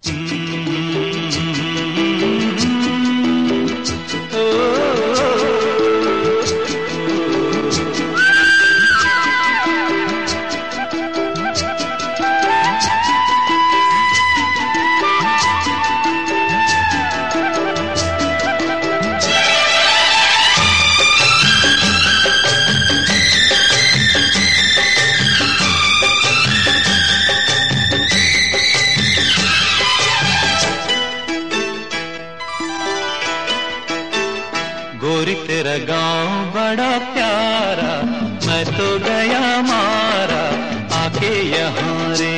गोरी तेरा गांव बड़ा प्यारा, मैं तो गया मारा आके यहाँ रे।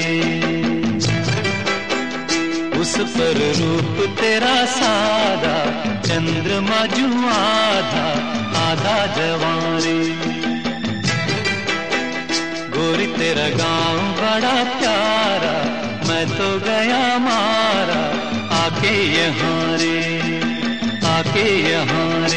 उस पर रूप तेरा सादा, चंद्रमा जो आधा आधा जवां रे। गोरी तेरा गांव बड़ा प्यारा, मैं तो गया मारा आके यहाँ रे, आके यहाँ रे।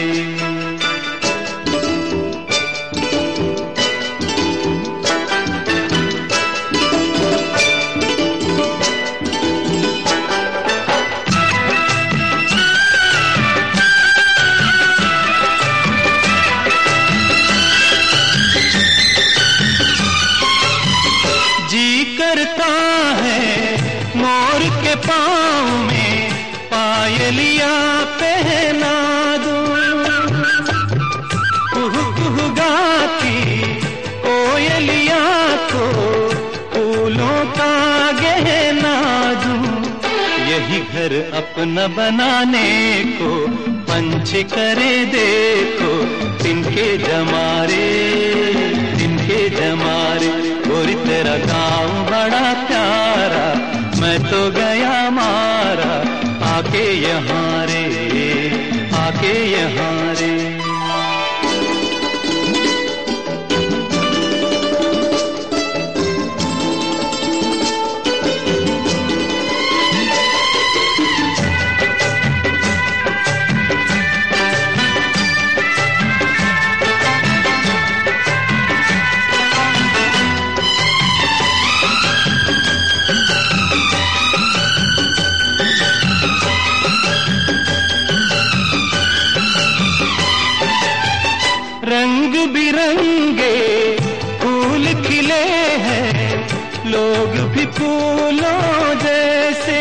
जी करता है मोर के पाँव में पायलिया पहना दूं, कुहू कुहू गाती कोयलिया को फूलों का गहना दूं। यही घर अपना बनाने को पंछी करे देखो, तिनके जमारे, तिनके जमारे। गोरी तेरा गाँव बड़ा प्यारा, मैं तो गया मारा आके यहाँ रे, आके यहाँ रे। रंग बिरंगे फूल खिले हैं, लोग भी फूलों जैसे।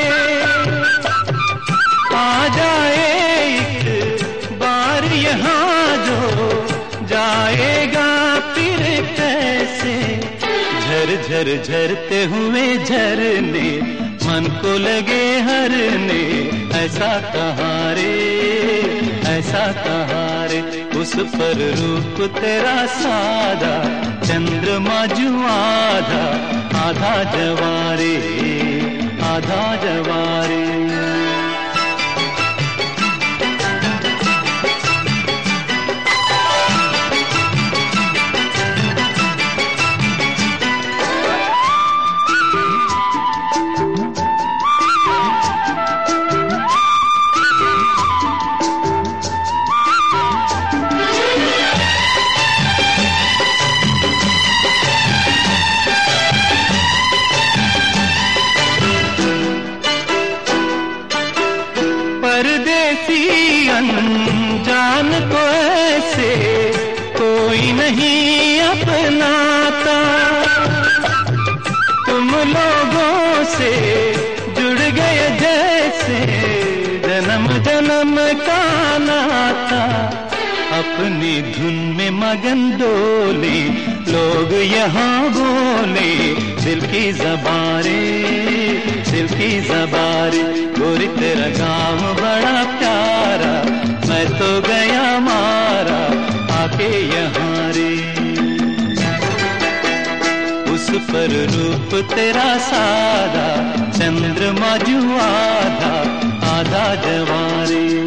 आ जाए एक बार यहाँ जो, जाएगा फिर कैसे। झर झर झरते हुए झरने, मन को लगे हरने, ऐसा कहाँ रे, ऐसा कहाँ रे। उस पर रूप तेरा सादा, चंद्रमा जो आधा आधा जवारे, आधा जवारे। परदेसी अनजान को ऐसे कोई नहीं अपनाता, तुम लोगों से जुड़ गए जैसे जन्म जन्म का नाता। अपनी धुन में मगन डोले लोग यहाँ बोले, दिल की ज़बारे, दिल की ज़बारे। गोरी तेरा गाँव बड़ा प्यारा, मैं तो गया मारा आके यहाँ रे। उस पर रूप तेरा सादा, चंद्रमा जो आधा आधा जवारे।